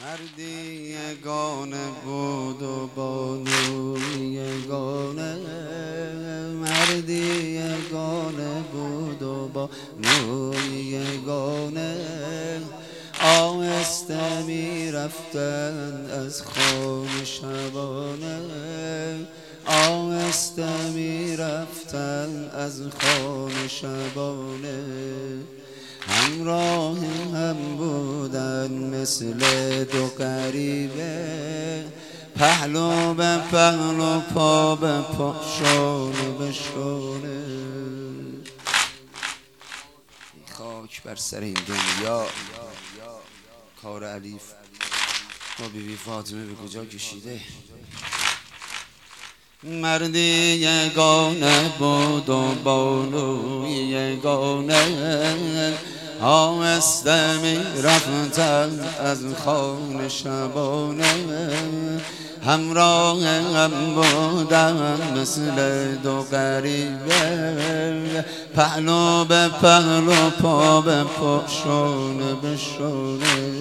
مردی یگانه بود و بانوی یگانه، مردی یگانه بود و بانوی یگانه، آهسته می رفتند از خانه شبانه، آهسته می رفتند از خانه شبانه، همراه هم بودن مثل دو غریبه، پهلو به پهلو پا به پا شانه به شانه. خاک بر سر این دنیا، کار علیف با بیبی فاطمه به کجا کشیده. مردی یگانه بود و بانوی یگانه، آهسته می رفتند از خانه شبانه، همراه هم بودند مثل دو غریبه، پهلو به پهلو پا به پا شانه به شانه.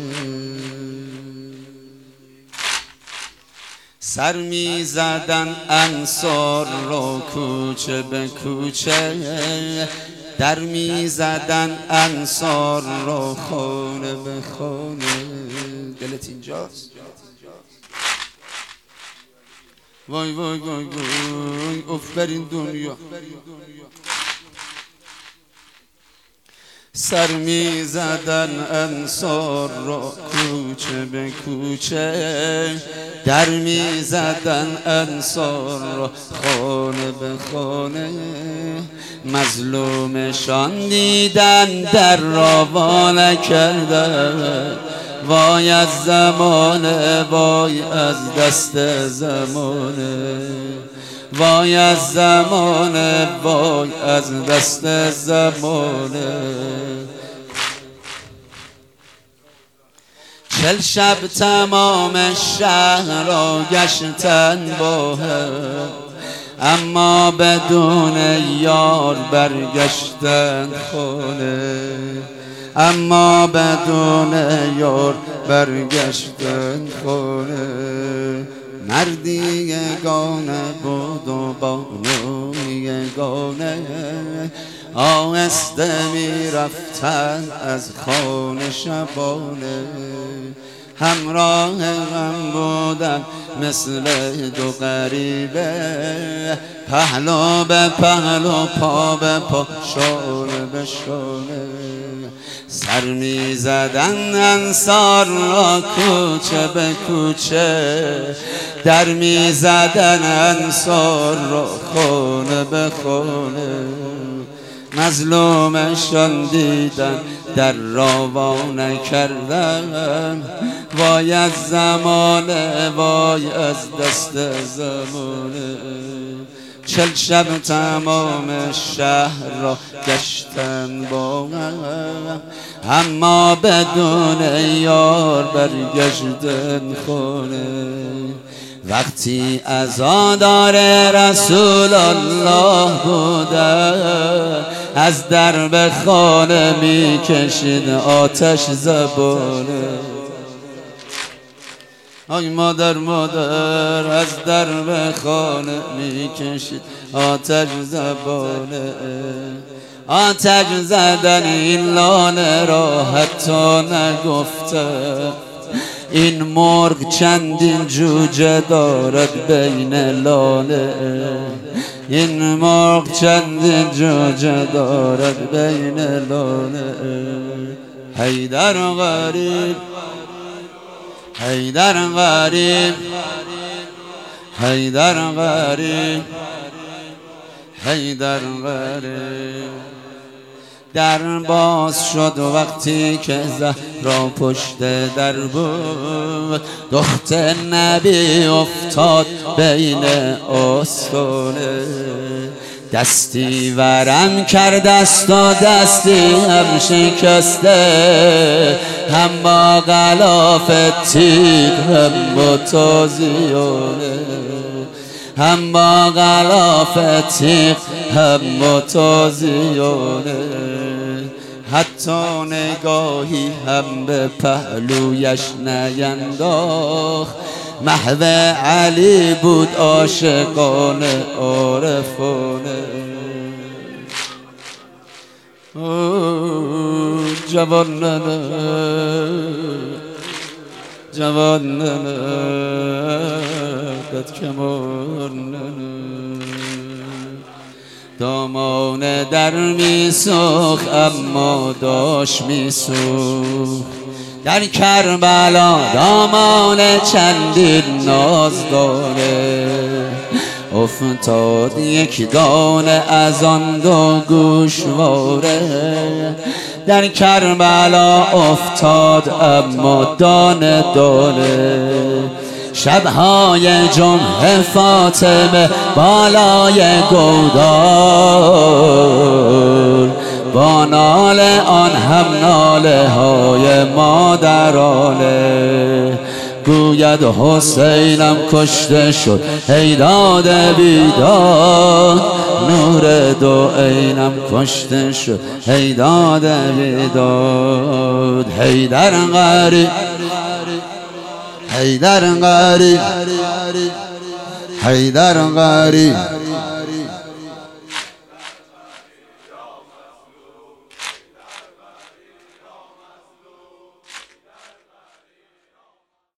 سر می زدن انصار رو کوچه به کوچه، در می زدن انصار رو خانه به خانه. دلت اینجاست؟ وای وای وای وای اف بر این دنیا. سر می زدن انصار رو کوچه به کوچه، در می زدن انصار رو خانه به خانه، مظلومشان دیدن در را وا نکردن، وای از زمانه وای از دست زمانه، وای از زمانه وای از دست زمانه. 40 شب تمام شهر را گشتن با هم، اما بدون یار برگشتن خانه، اما بدون یار برگشتن خانه. مردی یگانه بود و بانوی یگانه، آهسته می رفتند از خانه شبانه، همراه هم بودن مثل دو غریبه، پهلو به پهلو پا به پا شانه به شانه. سر می زدن انصار را کوچه به کوچه، در می زدن انصار را خانه به خانه، مظلومشان دیدن در را وا نکردن، وای از زمانه وای از دست زمانه. 40 شب تمام شهر را گشتن با هم، اما بدون یار برگشتن خانه. وقتی عزادار رسول الله بودن، از درب خانه می کشید آتش زبانه. آی مادر مادر از درب خانه می کشید آتش زبانه. آتش زدن این لانه را حتی نگفته، این مرغ چندین جوجه دارد بین لانه، این مرغ چندین جوجه دارد بین لانه. حیدر غریب حیدر غریب حیدر غریب حیدر غریب. در باز شد وقتی که زهرا پشت در بود، دخت نبی افتاد بین آستانه، دستی ورم کرد است و دستی هم شکسته، هم با غلاف تیغ هم با تازیانه، هم با غلاف تیغ هم با تازیانه. حتی نگاهی هم به پهلویش نینداخت. محو علی بود عاشقانه عارفانه. جوانانه جوانانه قد کمانانه. دامان در میسوخت اما داشت میسوخت. در کربلا دامان چندین ناز داره. افتاد یک دانه از آن دو گوشواره. در کربلا افتاد اما دانه دانه. شبهای جمعه فاطمه بالای گودال، با ناله آن هم ناله های مادرانه. گوید حسینم کشته شد هیداد بیداد. نور دو عینم کشته شد هیداد بیداد. حیدر غریب حیدر غریب حیدر غریب